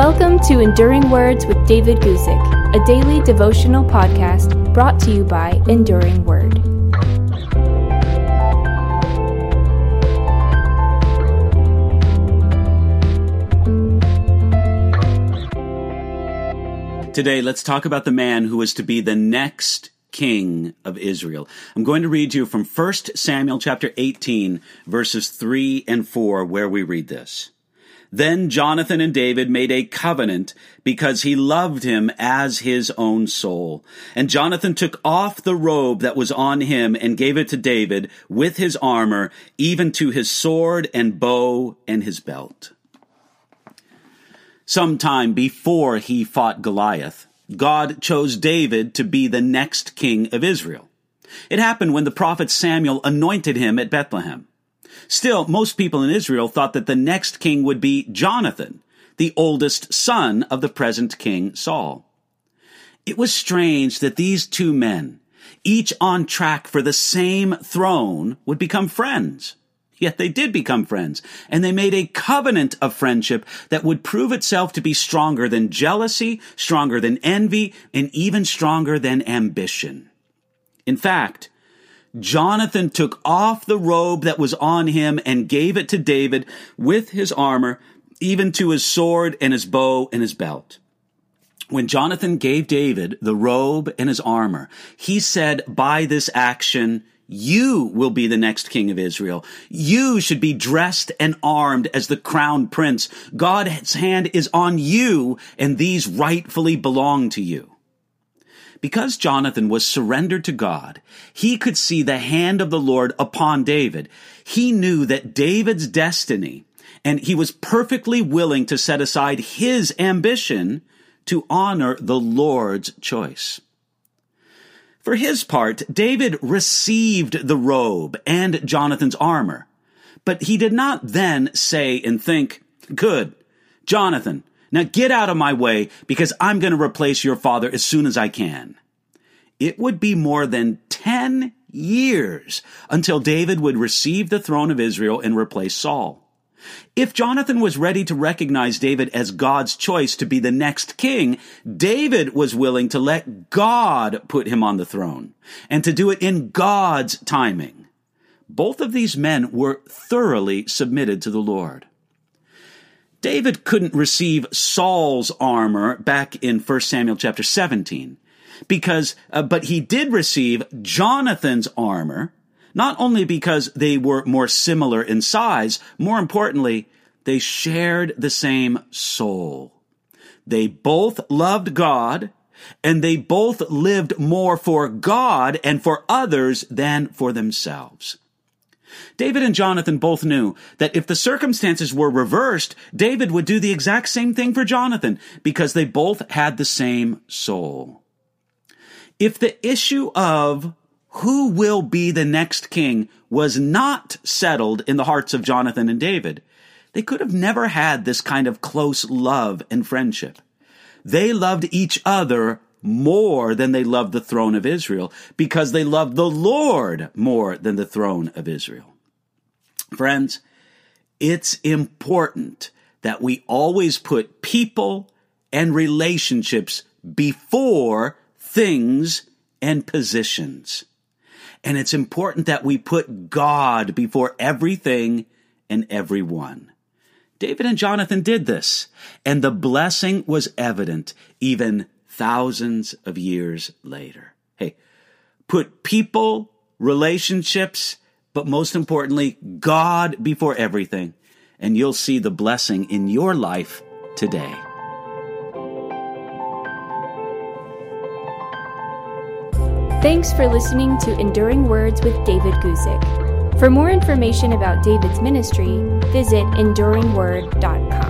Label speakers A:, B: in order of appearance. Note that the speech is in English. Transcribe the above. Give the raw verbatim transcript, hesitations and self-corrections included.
A: Welcome to Enduring Words with David Guzik, a daily devotional podcast brought to you by Enduring Word.
B: Today, let's talk about the man who is to be the next king of Israel. I'm going to read you from First Samuel chapter eighteen, verses three and four, where we read this. Then Jonathan and David made a covenant because he loved him as his own soul. And Jonathan took off the robe that was on him and gave it to David with his armor, even to his sword and bow and his belt. Sometime before he fought Goliath, God chose David to be the next king of Israel. It happened when the prophet Samuel anointed him at Bethlehem. Still, most people in Israel thought that the next king would be Jonathan, the oldest son of the present king Saul. It was strange that these two men, each on track for the same throne, would become friends. Yet they did become friends, and they made a covenant of friendship that would prove itself to be stronger than jealousy, stronger than envy, and even stronger than ambition. In fact, Jonathan took off the robe that was on him and gave it to David with his armor, even to his sword and his bow and his belt. When Jonathan gave David the robe and his armor, he said, by this action, you will be the next king of Israel. You should be dressed and armed as the crown prince. God's hand is on you, and these rightfully belong to you. Because Jonathan was surrendered to God, he could see the hand of the Lord upon David. He knew that David's destiny, and he was perfectly willing to set aside his ambition to honor the Lord's choice. For his part, David received the robe and Jonathan's armor, but he did not then say and think, good, Jonathan, now get out of my way because I'm going to replace your father as soon as I can. It would be more than ten years until David would receive the throne of Israel and replace Saul. If Jonathan was ready to recognize David as God's choice to be the next king, David was willing to let God put him on the throne and to do it in God's timing. Both of these men were thoroughly submitted to the Lord. David couldn't receive Saul's armor back in First Samuel chapter seventeen, because, uh, but he did receive Jonathan's armor, not only because they were more similar in size, more importantly, they shared the same soul. They both loved God, and they both lived more for God and for others than for themselves. David and Jonathan both knew that if the circumstances were reversed, David would do the exact same thing for Jonathan because they both had the same soul. If the issue of who will be the next king was not settled in the hearts of Jonathan and David, they could have never had this kind of close love and friendship. They loved each other more than they loved the throne of Israel, because they loved the Lord more than the throne of Israel. Friends, it's important that we always put people and relationships before things and positions. And it's important that we put God before everything and everyone. David and Jonathan did this, and the blessing was evident even thousands of years later. Hey, put people, relationships, but most importantly, God before everything, and you'll see the blessing in your life today.
A: Thanks for listening to Enduring Words with David Guzik. For more information about David's ministry, visit enduring word dot com.